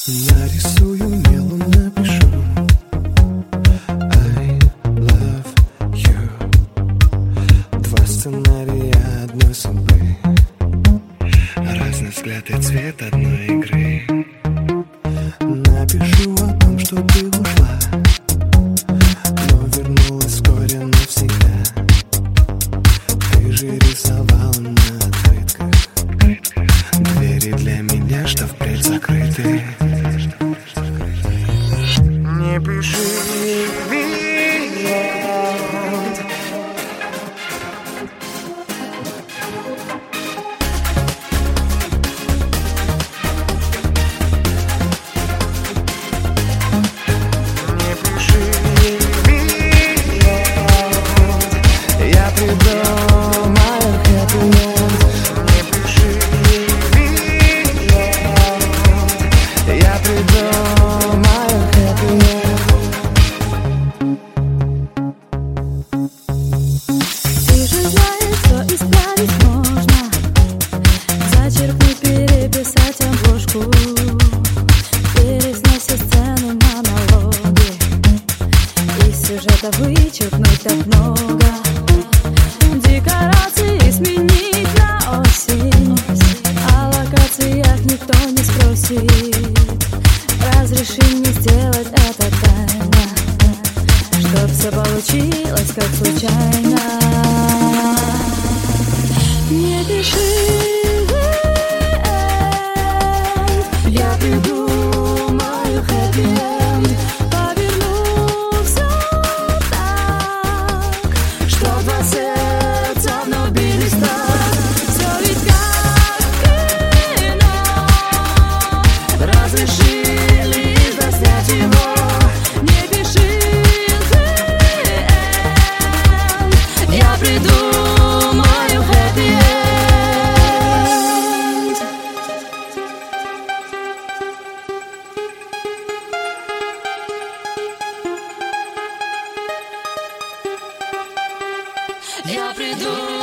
Нарисую мелом, напишу I love you. Два сценария одной судьбы, разный взгляд и цвет одной игры. Напишу о том, что ты ушла, но вернулась вскоре навсегда. Ты же рисовала на открытках двери для меня, что впредь закрыты. Не пиши «Виет». Не пиши «Виет». Я придумаю хэппи-энд. Не пиши «Виет». Я придумаю хэппи-энд. Ты же знаешь, что исправить можно. Зачеркнуть, переписать обложку, пересносить сцену, монологи, из сюжета вычеркнуть так много. Декорации сменить на осень, о локациях никто не спросит. Разреши мне сделать это тайно, чтоб все получилось как случайно. Не пиши «End», я придумаю хэппи-энд. Поверну все так, что два сердца вновь бились так. Все ведь как кино, разреши лишь доснять его. Не пиши «The end», я придумаю хэппи-энд. Я придумаю